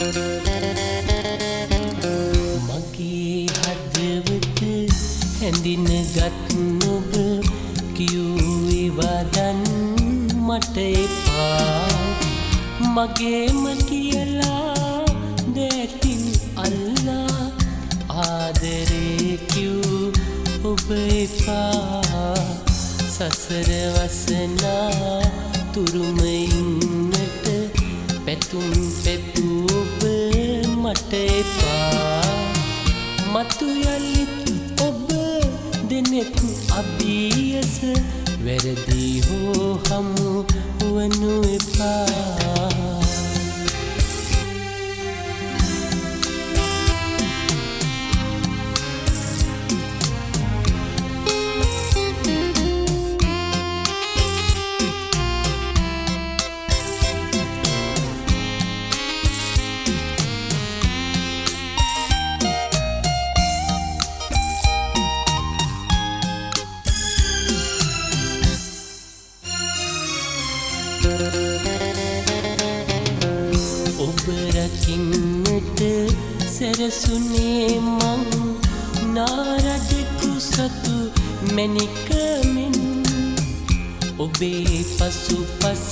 මගේ හදවත හැඳිනගත් නුඹ කිව්වේ වදන් මට එපා මගේම කියලා දැකින් අල්ලා ආදරේ කිව් ඔබ එපා සසර වසනා තුරුම ඉන්නට පැතුම් පැතූ ඔබ මට එපා මතු යලිත් ඔබ දෙනෙකු අභියස වැරදි හෝ හමු වනු එපා ඔබ රකින්නට සැරසුනේ මං නාරජෙකු සතු මැණිකමින් ඔබේ පසුපස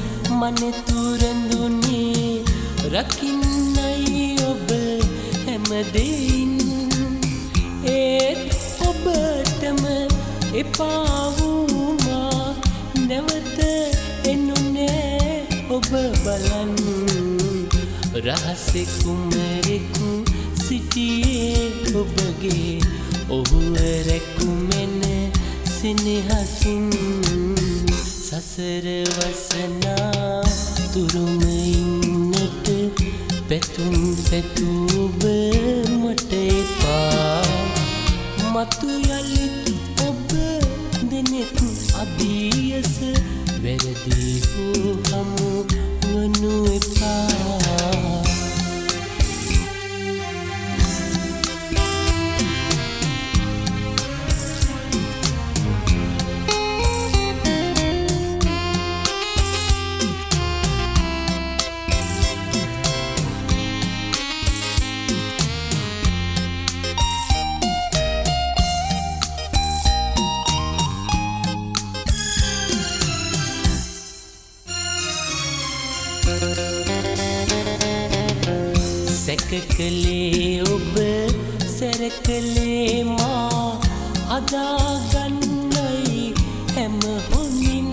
මනතුරඳුනේ රකින්නයි ඔබ හැමදෙයින් ඒත් ඔබටම එපා වුමා නැවත එනුනේ ඔබ බලන්න රහසේ කුමරෙකු සිටියේ ඔබගේ ඔහුව රැකුමෙන සෙනෙහසින් සසර වසනා තුරුම ඉන්නට පැතුම් පැතූ ඔබ මට එපා මතු යලිත් ඔබ දෙනෙකු අභියස වැරදි හෝ හමු වනු එපා සැකකලේ ඔබ සැරකලේ මා හදාගන්නයි හැම හොඳින්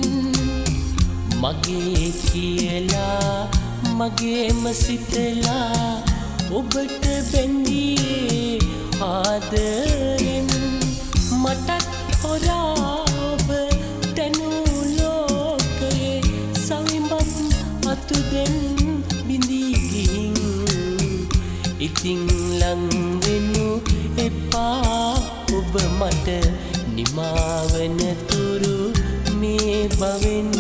මගේ කියලා මගේම සිතලා ඔබට බැඳියේ ආදරෙන් මටත් හොරා ඔබ තැනූ ලෝකයේ සවිඹත් අතු දෙන් බිඳී ගිහින් ඉතින් ලං වෙනු එපා ඔබ මට නිමාවන තුරු මේ බවෙන්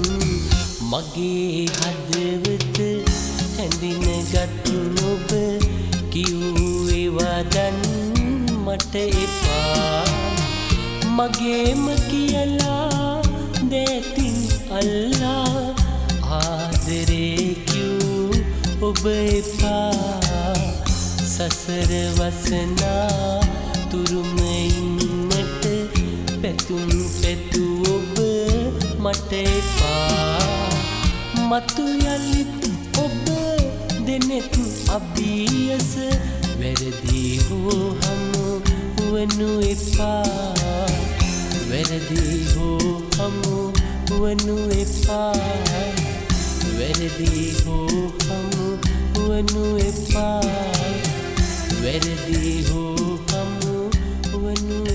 මගේ හදවත හැඳිනගත් ඔබ කිව්වේ වදන් මට එපා මගේම කියලා දැතින් අල්ලා ආදරේ කිව් ඔබ එපා සසර වසනා තුරුම ඉන්නට පැතුම් පැතූ ඔබ මට එපා මතු යලිත් ඔබ දෙනෙකු අභියස වැරදි හෝ හමු වනු එපා වැරදි හෝ හමු වනු එපා වැරදි හෝ හමු වනු එපා වැරදි හෝ හමු වනු